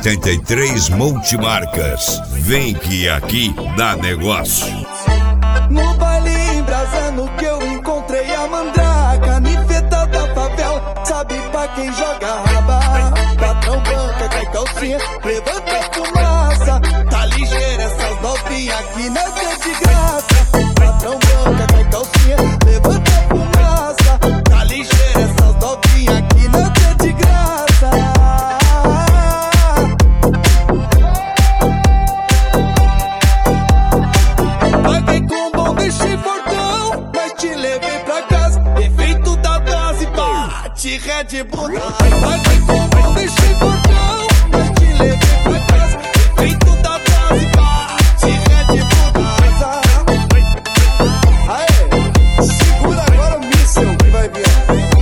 R83 Multimarcas. Vem que aqui dá negócio. No baile embrasando que eu encontrei a mandraca, nifeta da favela, sabe pra quem joga raba. Patrão banca, cai calcinha, levanta fumaça. Tá ligeira essas novinhas aqui nessa é de graça. Patrão banca, cai calcinha, levanta fumaça. Tá ligeira essas novinhas aqui nessa é de graça. Paguei com bom desse portão, mas te levei pra casa. Efeito da base, bate Red Bull. Paguei com bom desse portão, mas te levei pra casa. Efeito da base, bate Red Bull. Aê, segura agora o míssel que vai vir.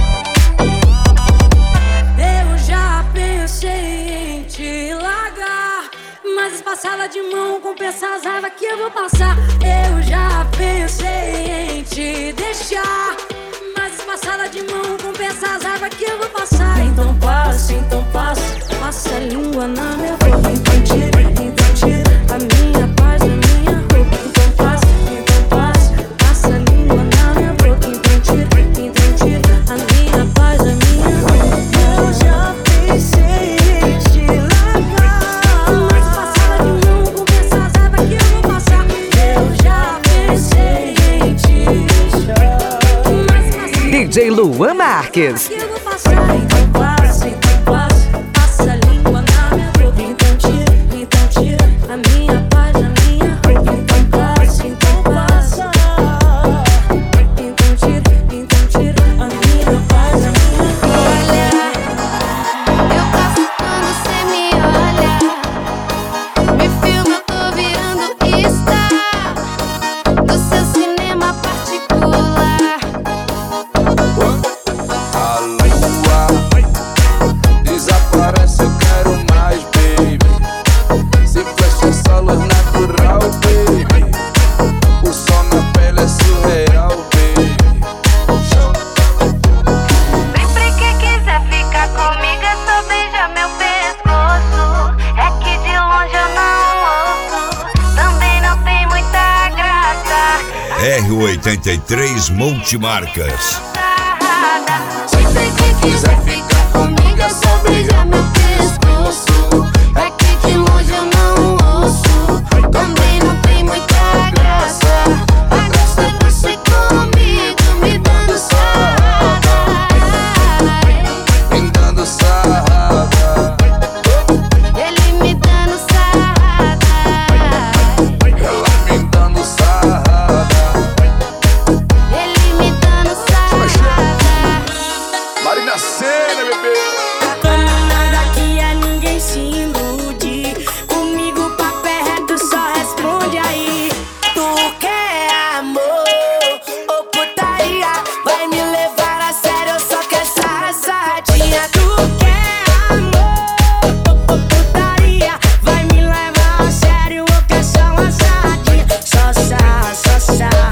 Eu já pensei em te largar, mas passada de mão compensa as raivas que eu vou passar. Eu já pensei em te deixar, mas passada de mão compensa as raivas que eu vou passar. Então passa, passa a língua na minha boca. Então tira a minha paz da minha roupa. Então passa a língua na minha boca. Então tira a minha paz da minha roupa. Eu já pensei em te largar, mas passada de mão compensa as raivas que eu vou passar. Eu já pensei em te deixar, DJ Luan Marques. que eu vou passar. Então passa a língua na minha boca. Então tira a minha paz da minha roupa. Então passa. Então tira a minha paz da minha roupa. Olha, eu gosto quando cê me olha. Me filma, eu tô virando star do seu cinema particular. A lua desaparece, eu quero mais, baby. Se flecha essa luz natural, baby. O sol na pele é surreal, baby. Sempre que quiser ficar comigo é só beijar meu pescoço. É que de longe eu não ouço, também não tem muita graça. R83 Multimarcas. Sempre que quiser ficar comigo é só beijar meu pescoço. É que de longe eu não ouço, também não tem muita graça. A graça é você comigo, me dando sarrada. Me dando sarrada, Ele me dando sarrada. ela me dando sarrada. Ele me dando sarrada. Marina Sena, bebê. Como nada que a ninguém se ilude. Comigo papo é reto, só responde aí. Tu quer amor ou putaria? Vai me levar a sério, eu só quero safadinha. Tu quer amor ou putaria? Vai me levar a sério, eu quero só uma sardinha. Só